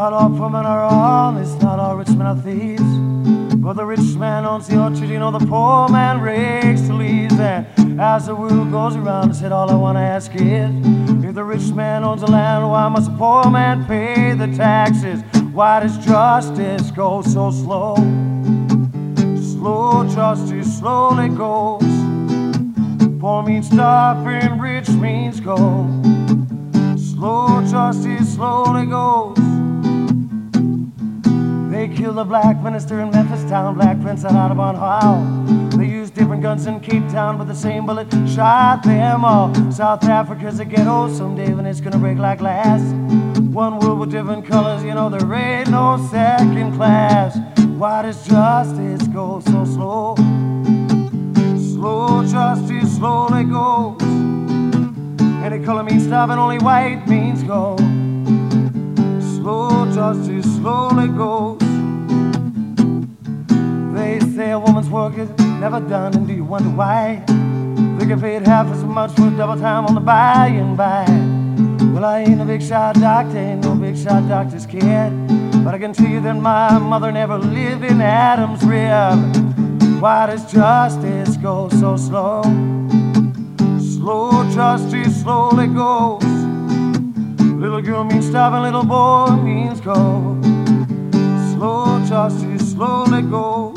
Not all poor men are honest, not all rich men are thieves. But the rich man owns the orchard, you know, the poor man rakes the leaves. And as the world goes around, I said, all I want to ask is, if the rich man owns the land, why must the poor man pay the taxes? Why does justice go so slow? Slow justice slowly goes. Poor means stop and rich means go. Slow justice slowly goes. They killed the black minister in Memphis town, Black Prince at Audubon Hall. They used different guns in Cape Town, but the same bullet shot them all. South Africa's a ghetto someday when it's gonna break like glass. One world with different colors, you know there ain't no second class. Why does justice go so slow? Slow justice slowly goes. Any color means stop and only white means go. Slow justice slowly goes. They say a woman's work is never done, and do you wonder why? They get paid half as much for double time on the by and by. Well, I ain't a big shot doctor, ain't no big shot doctor's kid, but I can tell you that my mother never lived in Adam's rib. Why does justice go so slow? Slow justice slowly goes. Little girl means stop and little boy means go. Slow justice slowly goes.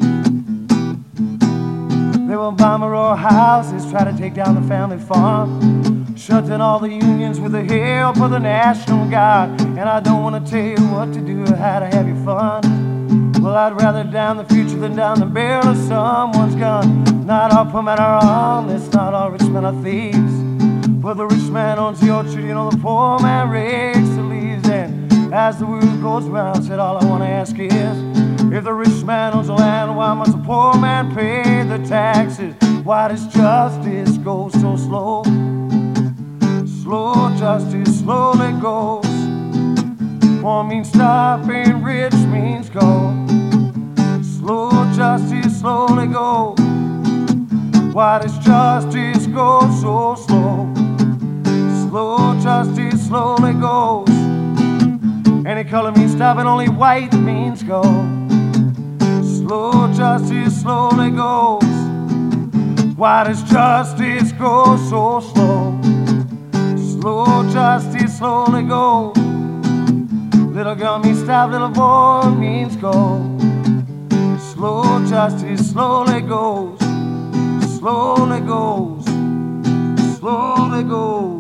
They will bomb row houses, try to take down the family farm, shut down all the unions with the help of the National Guard. And I don't want to tell you what to do or how to have your fun. Well, I'd rather down the future than down the barrel of someone's gun. Not all poor men are honest, not all rich men are thieves. But the rich man owns the orchard, you know, the poor man rakes the leaves. And as the world goes round, said all I want to ask is, if the rich man owns the land, why must the poor man pay the taxes? Why does justice go so slow? Slow justice slowly goes. Poor means stop and rich means go. Slow justice slowly goes. Why does justice go so slow? Slow justice slowly goes. Any color means stop and only white means go. Slow justice slowly goes. Why does justice go so slow? Slow justice slowly goes. Little girl means stop, little boy means go. Slow justice slowly goes. Slowly goes. Slowly goes.